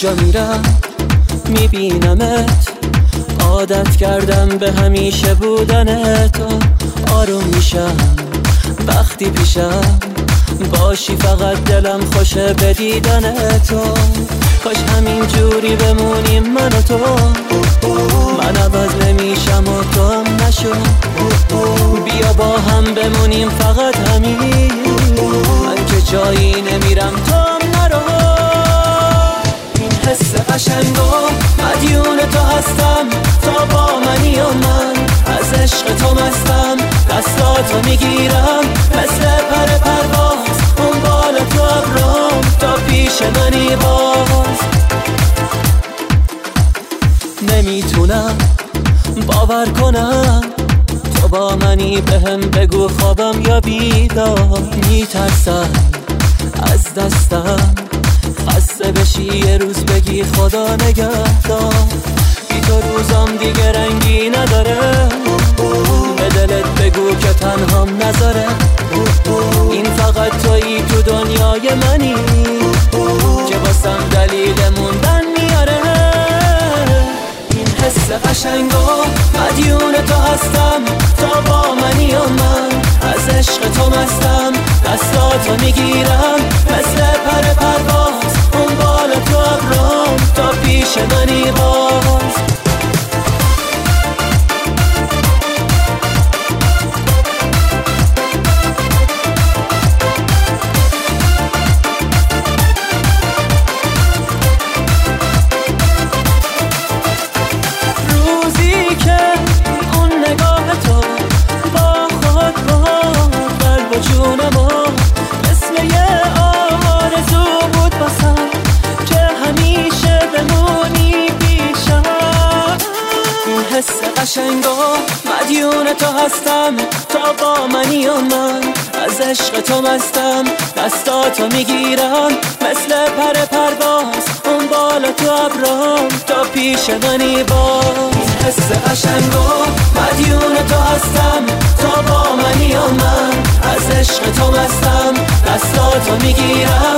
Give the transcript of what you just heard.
جا میرم میبینمت، عادت کردم به همیشه بودن تو. آروم میشم وقتی پیشم باشی، فقط دلم خوشه به دیدن تو. کاش همین جوری بمونیم من و تو، من عوض نمیشم و تو هم نشو. بیا با هم بمونیم فقط همین، من که جایی نمیرم تو هم نرو. این حس قشنگو مدیون تو هستم، تا با منی و من از عشق تو مستم. دستاتو میگیرم مثل پر پرواز، اون بالا تو ابرام تا پیش منی باز. نمیتونم باور کنم تو با منی، بهم بگو خوابم یا بیدار. میترسم از دستم خسته بشی، یه روز بگی خدا نگهدار. بی تو روزام دیگه رنگی نداره، به دلت بگو که تنهام نذاره. این فقط تویی تو دنیای منی، که واسم دلیل موندن میاره. این حس قشنگو مدیون تو هستم، تا با منی و من از عشق تو مستم. دستاتو میگیرم مثل پر پرواز، اون بالا تو ابرام تا پیش منی باز. روزی که اون نگاه تو با خود با قلب و جونمو مثل یه آرزو بود باسم، که همیشه بمونی پیشم. این حس قشنگو مدیون تو هستم، تا با منی و من از عشق تو مستم. دستاتو میگیرم مثل پر پرواز، اون بالا تو ابرام تا پیش منی باز. این حس قشنگو مدیون تو هستم، تا با منی و من از عشق تو مستم. دستاتو میگیرم